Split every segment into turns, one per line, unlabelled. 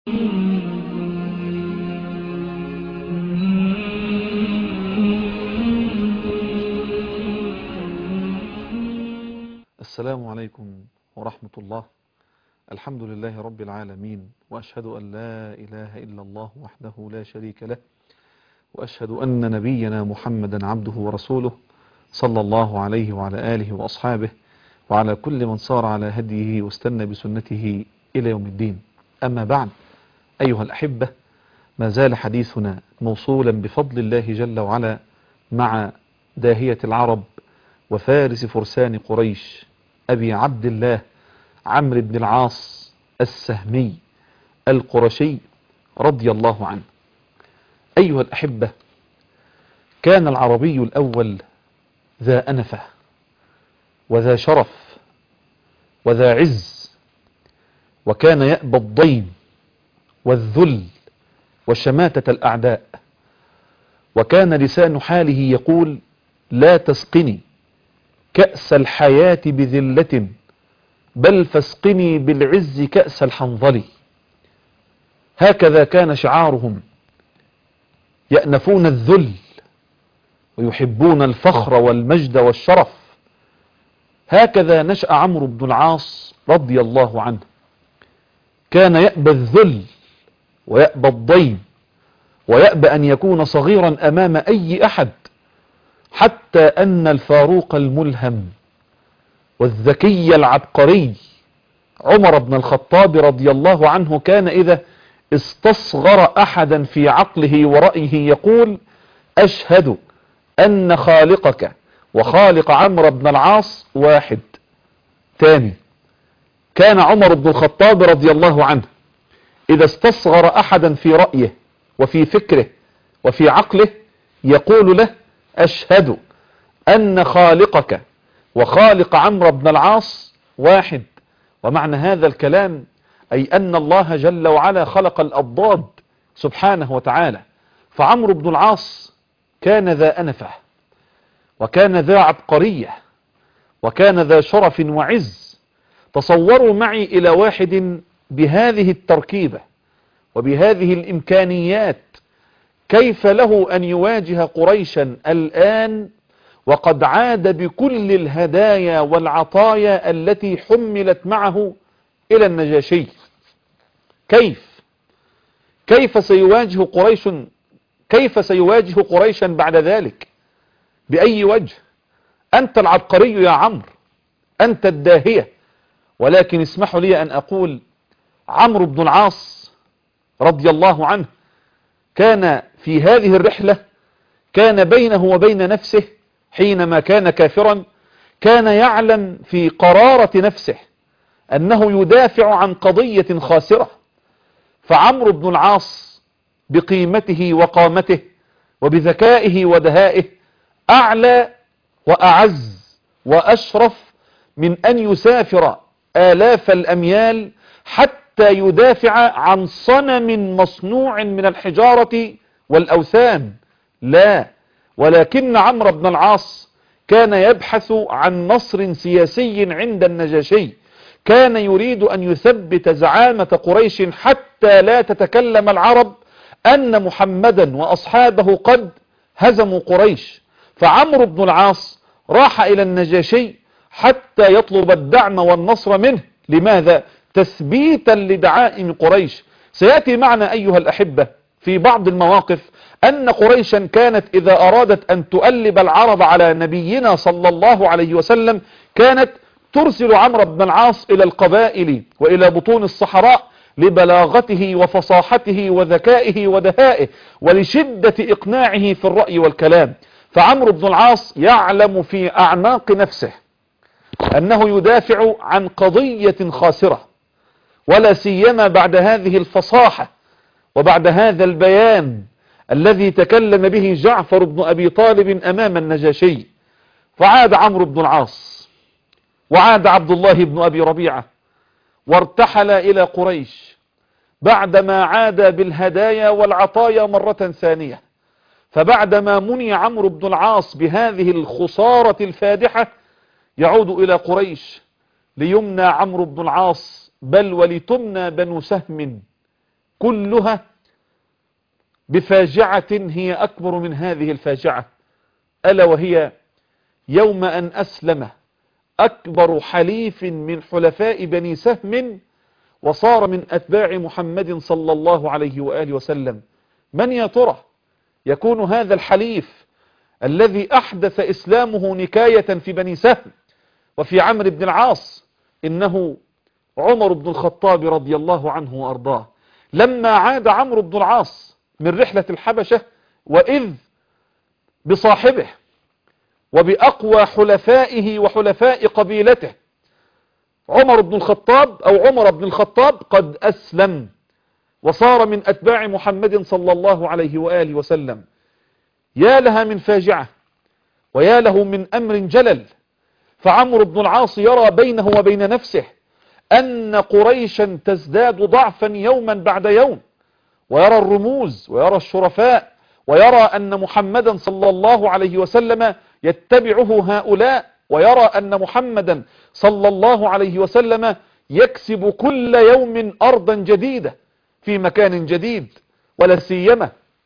السلام عليكم ورحمة الله. الحمد لله رب العالمين، وأشهد أن لا إله إلا الله وحده لا شريك له، وأشهد أن نبينا محمدا عبده ورسوله صلى الله عليه وعلى آله وأصحابه وعلى كل من صار على هديه واستنى بسنته إلى يوم الدين. أما بعد، أيها الأحبة، ما زال حديثنا موصولا بفضل الله جل وعلا مع داهية العرب وفارس فرسان قريش، أبي عبد الله عمرو بن العاص السهمي القرشي رضي الله عنه. أيها الأحبة، كان العربي الأول ذا أنفة وذا شرف وذا عز، وكان يأبى الضيم والذل وشماتة الأعداء، وكان لسان حاله يقول: لا تسقني كأس الحياة بذلة، بل فاسقني بالعز كأس الحنظل. هكذا كان شعارهم، يأنفون الذل ويحبون الفخر والمجد والشرف. هكذا نشأ عمرو بن العاص رضي الله عنه، كان يأبى الذل ويأبى الضيم ويأبى أن يكون صغيرا أمام أي أحد، حتى أن الفاروق الملهم والذكي العبقري عمر بن الخطاب رضي الله عنه كان إذا استصغر أحدا في عقله ورأيه يقول: أشهد أن خالقك وخالق عمرو بن العاص واحد. تاني، كان عمر بن الخطاب رضي الله عنه إذا استصغر أحدا في رأيه وفي فكره وفي عقله يقول له: أشهد أن خالقك وخالق عمرو بن العاص واحد. ومعنى هذا الكلام أي أن الله جل وعلا خلق الأضداد سبحانه وتعالى. فعمرو بن العاص كان ذا أنفة، وكان ذا عبقرية، وكان ذا شرف وعز. تصوروا معي إلى واحد بهذه التركيبة وبهذه الإمكانيات، كيف له أن يواجه قريشا الآن وقد عاد بكل الهدايا والعطايا التي حملت معه إلى النجاشي؟ كيف سيواجه قريشا بعد ذلك؟ بأي وجه؟ أنت العبقري يا عمرو، أنت الداهية. ولكن اسمحوا لي أن أقول: عمرو بن العاص رضي الله عنه كان في هذه الرحلة، كان بينه وبين نفسه حينما كان كافرا، كان يعلم في قرارة نفسه أنه يدافع عن قضية خاسرة. فعمرو بن العاص بقيمته وقامته وبذكائه ودهائه أعلى وأعز وأشرف من أن يسافر آلاف الأميال حتى يدافع عن صنم مصنوع من الحجارة والأوثان. لا، ولكن عمرو بن العاص كان يبحث عن نصر سياسي عند النجاشي، كان يريد أن يثبت زعامة قريش حتى لا تتكلم العرب أن محمدا وأصحابه قد هزموا قريش. فعمرو بن العاص راح إلى النجاشي حتى يطلب الدعم والنصر منه. لماذا؟ تثبيتا لدعائم قريش. سيأتي معنا أيها الأحبة في بعض المواقف أن قريشا كانت إذا أرادت أن تؤلب العرب على نبينا صلى الله عليه وسلم كانت ترسل عمرو بن العاص إلى القبائل وإلى بطون الصحراء لبلاغته وفصاحته وذكائه ودهائه ولشدة إقناعه في الرأي والكلام. فعمرو بن العاص يعلم في أعماق نفسه أنه يدافع عن قضية خاسرة، ولا سيما بعد هذه الفصاحة وبعد هذا البيان الذي تكلم به جعفر بن أبي طالب أمام النجاشي. فعاد عمرو بن العاص وعاد عبد الله بن أبي ربيعة وارتحل إلى قريش بعدما عاد بالهدايا والعطايا مرة ثانية. فبعدما مني عمرو بن العاص بهذه الخسارة الفادحة يعود إلى قريش ليمنى عمرو بن العاص، بل ولتمنى بنو سهم كلها بفاجعة هي أكبر من هذه الفاجعة، ألا وهي يوم أن أسلم أكبر حليف من حلفاء بني سهم وصار من أتباع محمد صلى الله عليه وآله وسلم. من يا ترى يكون هذا الحليف الذي أحدث إسلامه نكاية في بني سهم وفي عمرو بن العاص؟ إنه عمر بن الخطاب رضي الله عنه وأرضاه. لما عاد عمرو بن العاص من رحلة الحبشة وإذ بصاحبه وبأقوى حلفائه وحلفاء قبيلته عمر بن الخطاب أو عمر بن الخطاب قد أسلم وصار من أتباع محمد صلى الله عليه وآله وسلم. يا لها من فاجعة ويا له من أمر جلل. فعمرو بن العاص يرى بينه وبين نفسه أن قريشا تزداد ضعفا يوما بعد يوم، ويرى الرموز ويرى الشرفاء ويرى أن محمدا صلى الله عليه وسلم يتبعه هؤلاء، ويرى أن محمدا صلى الله عليه وسلم يكسب كل يوم أرضا جديدة في مكان جديد، ولا سيما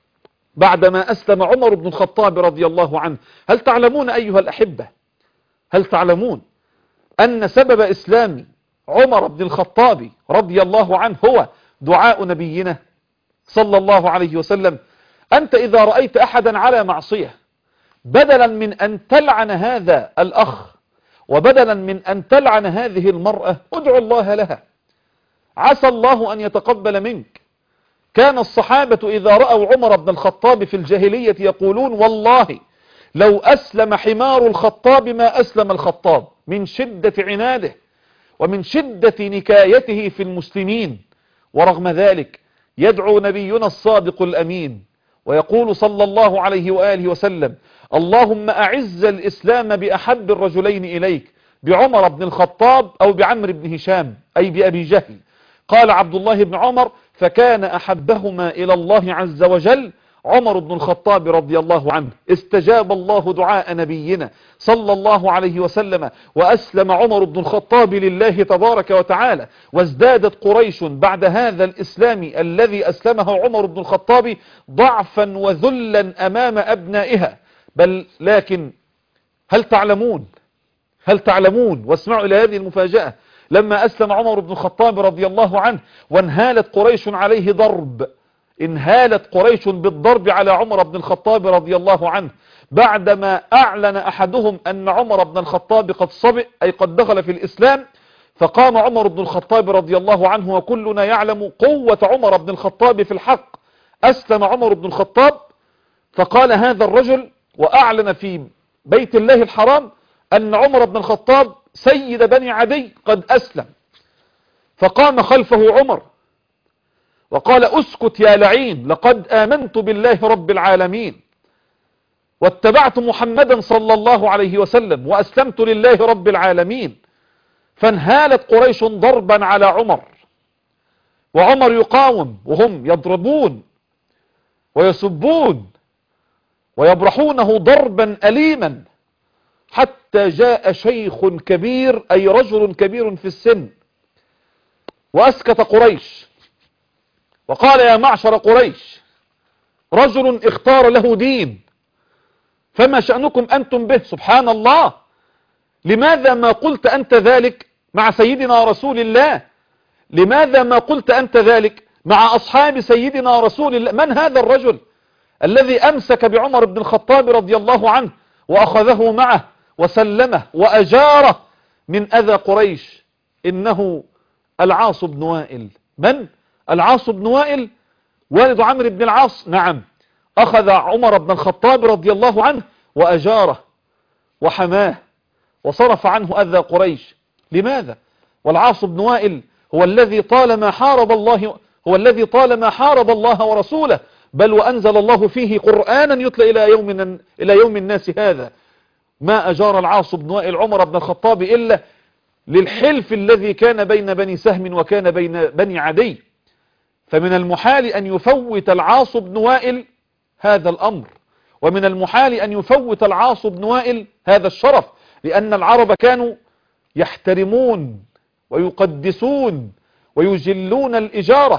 بعدما أسلم عمر بن الخطاب رضي الله عنه. هل تعلمون أيها الأحبة، هل تعلمون أن سبب إسلام عمر بن الخطاب رضي الله عنه هو دعاء نبينا صلى الله عليه وسلم؟ أنت إذا رأيت أحدا على معصية، بدلا من أن تلعن هذا الأخ وبدلا من أن تلعن هذه المرأة، ادعو الله لها، عسى الله أن يتقبل منك. كان الصحابة إذا رأوا عمر بن الخطاب في الجاهلية يقولون والله لو أسلم حمار الخطاب ما أسلم الخطاب، من شدة عناده ومن شدة نكايته في المسلمين. ورغم ذلك يدعو نبينا الصادق الأمين ويقول صلى الله عليه وآله وسلم اللهم أعز الإسلام بأحب الرجلين إليك، بعمر بن الخطاب أو بعمر بن هشام أي بأبي جهل. قال عبد الله بن عمر فكان أحبهما إلى الله عز وجل عمر بن الخطاب رضي الله عنه. استجاب الله دعاء نبينا صلى الله عليه وسلم وأسلم عمر بن الخطاب لله تبارك وتعالى، وازدادت قريش بعد هذا الإسلام الذي أسلمه عمر بن الخطاب ضعفا وذلا أمام أبنائها. بل لكن هل تعلمون واسمعوا إلى هذه المفاجأة، لما أسلم عمر بن الخطاب رضي الله عنه وانهالت قريش عليه ضرب، انهالت قريش بالضرب على عمر بن الخطاب رضي الله عنه بعدما أعلن أحدهم أن عمر بن الخطاب قد صبئ أي قد دخل في الإسلام. فقام عمر بن الخطاب رضي الله عنه وكلنا يعلم قوة عمر بن الخطاب في الحق. أسلم عمر بن الخطاب فقال هذا الرجل وأعلن في بيت الله الحرام أن عمر بن الخطاب سيد بني عدي قد أسلم. فقام خلفه عمر وقال اسكت يا لعين، لقد آمنت بالله رب العالمين واتبعت محمدا صلى الله عليه وسلم وأسلمت لله رب العالمين. فانهالت قريش ضربا على عمر، وعمر يقاوم وهم يضربون ويسبون ويبرحونه ضربا أليما، حتى جاء شيخ كبير أي رجل كبير في السن وأسكت قريش وقال يا معشر قريش، رجل اختار له دين فما شأنكم أنتم به؟ سبحان الله، لماذا ما قلت أنت ذلك مع سيدنا رسول الله؟ لماذا ما قلت أنت ذلك مع أصحاب سيدنا رسول الله؟ من هذا الرجل الذي أمسك بعمر بن الخطاب رضي الله عنه وأخذه معه وسلمه وأجاره من أذى قريش؟ إنه العاص بن وائل. من؟ العاص بن وائل والد عمرو بن العاص. نعم، أخذ عمر بن الخطاب رضي الله عنه وأجاره وحماه وصرف عنه أذى قريش. لماذا؟ والعاص بن وائل هو الذي طالما حارب الله ورسوله، بل وأنزل الله فيه قرآنا يتلى إلى يوم الناس هذا. ما أجار العاص بن وائل عمر بن الخطاب إلا للحلف الذي كان بين بني سهم وكان بين بني عدي. فمن المحال أن يفوت العاص بن وائل هذا الأمر، ومن المحال أن يفوت العاص بن وائل هذا الشرف، لأن العرب كانوا يحترمون ويقدسون ويجلون الإجارة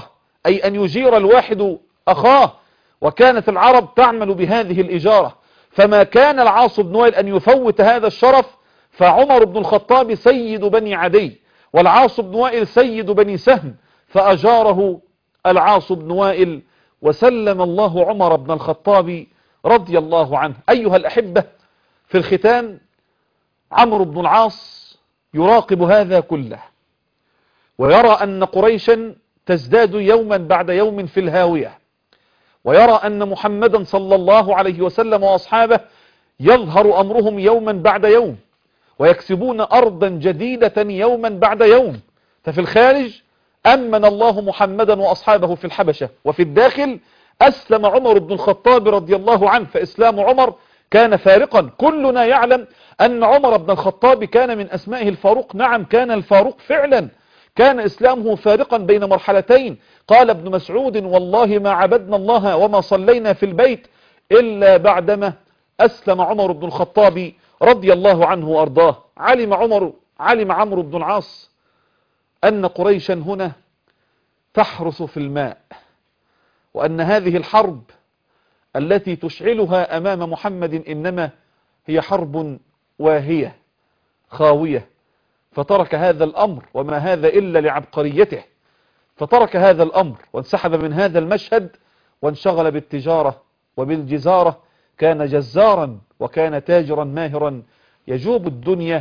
أي أن يجير الواحد أخاه، وكانت العرب تعمل بهذه الإجارة، فما كان العاص بن وائل أن يفوت هذا الشرف، فعمر بن الخطاب سيد بني عدي والعاص بن وائل سيد بني سهم، فأجاره العاص بن وائل وسلم الله عمر بن الخطاب رضي الله عنه. أيها الأحبة، في الختام عمرو بن العاص يراقب هذا كله، ويرى أن قريشا تزداد يوما بعد يوم في الهاوية، ويرى أن محمدا صلى الله عليه وسلم وأصحابه يظهر أمرهم يوما بعد يوم، ويكسبون أرضا جديدة يوما بعد يوم. ففي الخارج أمن الله محمدا وأصحابه في الحبشة، وفي الداخل أسلم عمر بن الخطاب رضي الله عنه، فإسلام عمر كان فارقا. كلنا يعلم أن عمر بن الخطاب كان من أسمائه الفاروق. نعم، كان الفاروق فعلا، كان إسلامه فارقا بين مرحلتين. قال ابن مسعود: والله ما عبدنا الله وما صلينا في البيت إلا بعدما أسلم عمر بن الخطاب رضي الله عنه وأرضاه. علم عمرو بن العاص أن قريشا هنا تحرس في الماء، وأن هذه الحرب التي تشعلها أمام محمد إنما هي حرب واهية خاوية، فترك هذا الأمر، وما هذا إلا لعبقريته، فترك هذا الأمر وانسحب من هذا المشهد وانشغل بالتجارة وبالجزارة. كان جزارا وكان تاجرا ماهرا يجوب الدنيا،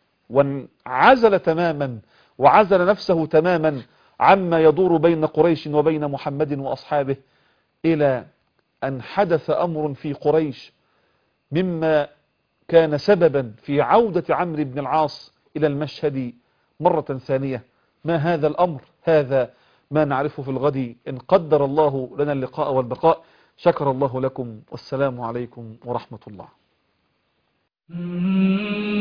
وانعزل تماما وعزل نفسه تماما عما يدور بين قريش وبين محمد وأصحابه، إلى أن حدث أمر في قريش مما كان سببا في عودة عمرو بن العاص إلى المشهد مرة ثانية. ما هذا الأمر؟ هذا ما نعرفه في الغد إن قدر الله لنا اللقاء والبقاء. شكر الله لكم، والسلام عليكم ورحمة الله.